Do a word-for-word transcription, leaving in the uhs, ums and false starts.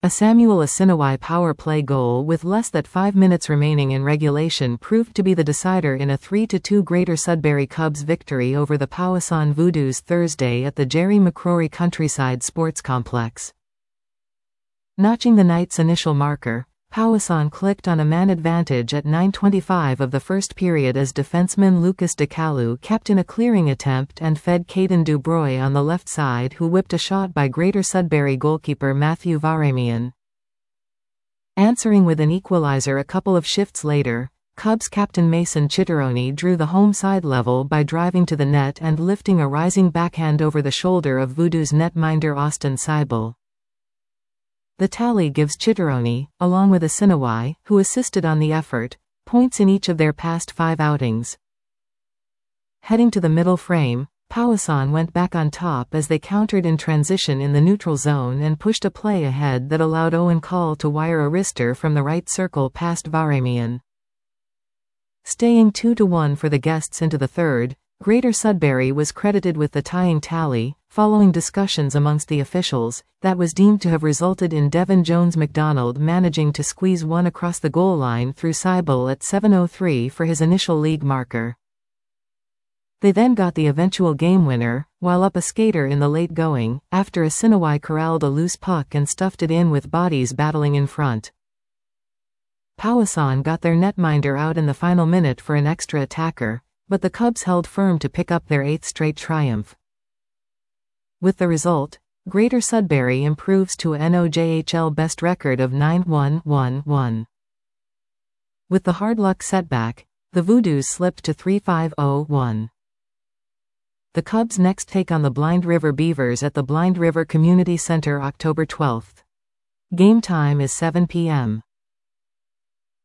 A Samuel Assinawai power play goal with less than five minutes remaining in regulation proved to be the decider in a three to two Greater Sudbury Cubs victory over the Powassan Voodoos Thursday at the Jerry McCrory Countryside Sports Complex. Notching the night's initial marker, Powassan clicked on a man advantage at nine twenty-five of the first period as defenseman Lucas DeCalu kept in a clearing attempt and fed Caden Dubroy on the left side, who whipped a shot by Greater Sudbury goalkeeper Matthew Varamian. Answering with an equalizer a couple of shifts later, Cubs captain Mason Chitteroni drew the home side level by driving to the net and lifting a rising backhand over the shoulder of Voodoo's netminder Austin Seibel. The tally gives Chitteroni, along with Assinawai, who assisted on the effort, points in each of their past five outings. Heading to the middle frame, Powassan went back on top as they countered in transition in the neutral zone and pushed a play ahead that allowed Owen Call to wire a wrister from the right circle past Varamian. Staying two to one for the guests into the third, Greater Sudbury was credited with the tying tally, following discussions amongst the officials, that was deemed to have resulted in Devin Jones-McDonald managing to squeeze one across the goal line through Seibel at seven oh three for his initial league marker. They then got the eventual game winner, while up a skater in the late going, after Assinawai corralled a loose puck and stuffed it in with bodies battling in front. Powassan got their netminder out in the final minute for an extra attacker, but the Cubs held firm to pick up their eighth straight triumph. With the result, Greater Sudbury improves to a N O J H L best record of nine one one one. With the hard luck setback, the Voodoos slipped to three five oh one. The Cubs next take on the Blind River Beavers at the Blind River Community Center October twelfth. Game time is seven p m